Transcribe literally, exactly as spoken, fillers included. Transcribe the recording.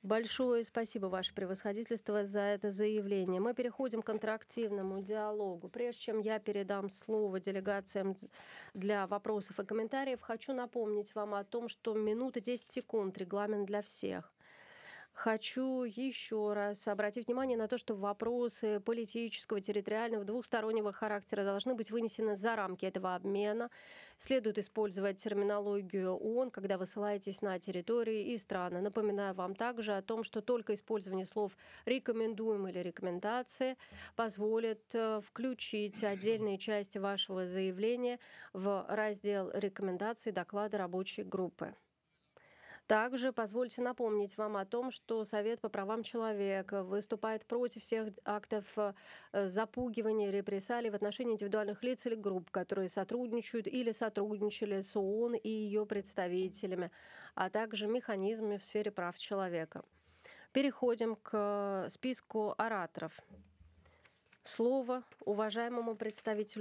Большое спасибо, Ваше Превосходительство, за это заявление. Мы переходим к интерактивному диалогу. Прежде чем я передам слово делегациям дз- для вопросов и комментариев, хочу напомнить вам о том, что минута десять секунд — регламент для всех. Хочу еще раз обратить внимание на то, что вопросы политического, территориального, двухстороннего характера должны быть вынесены за рамки этого обмена. Следует использовать терминологию ООН, когда вы ссылаетесь на территории и страны. Напоминаю вам также о том, что только использование слов «рекомендуем» или «рекомендации» позволит э, включить отдельные части вашего заявления в раздел рекомендаций доклада рабочей группы. Также позвольте напомнить вам о том, что Совет по правам человека выступает против всех актов э, э, запугивания, репрессалий в отношении индивидуальных лиц или групп, которые сотрудничают или сотрудничали с ООН и ее представителями, а также механизмами в сфере прав человека. Переходим к списку ораторов. Слово уважаемому представителю